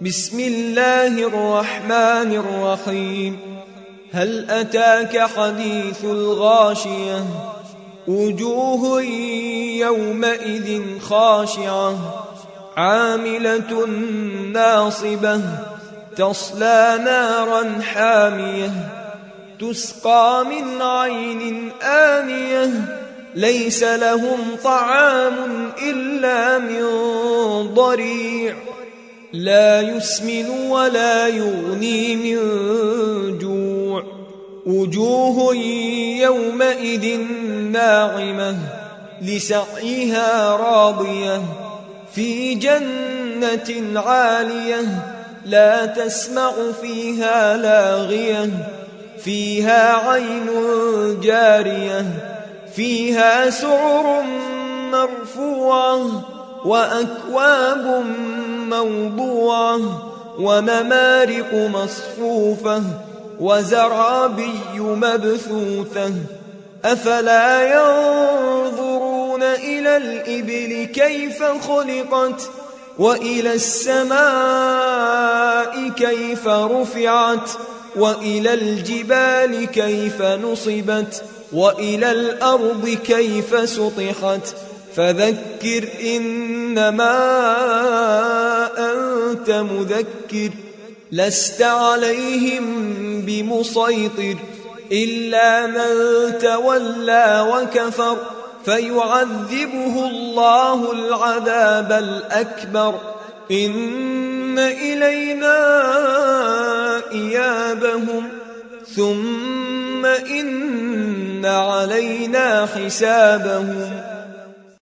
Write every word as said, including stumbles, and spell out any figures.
بسم الله الرحمن الرحيم. هل أتاك حديث الغاشية؟ وجوه يومئذ خاشعة عاملة ناصبة تصلى نارا حامية تسقى من عين آنية ليس لهم طعام إلا من ضريع لا يسمن ولا يغني من جوع. وجوه يومئذ ناعمة لسعيها راضية في جنة عالية لا تسمع فيها لاغية فيها عين جارية فيها سرر مرفوعة وأكواب موضوعة ونمارق مصفوفة وزرابي مبثوثة. أفلا ينظرون إلى الإبل كيف خلقت وإلى السماء كيف رفعت وإلى الجبال كيف نصبت وإلى الأرض كيف سطحت. فذكر إنما أنت مذكر لست عليهم بمسيطر إلا من تولى وكفر فيعذبه الله العذاب الأكبر. إن إلينا إيابهم ثم إن علينا حسابهم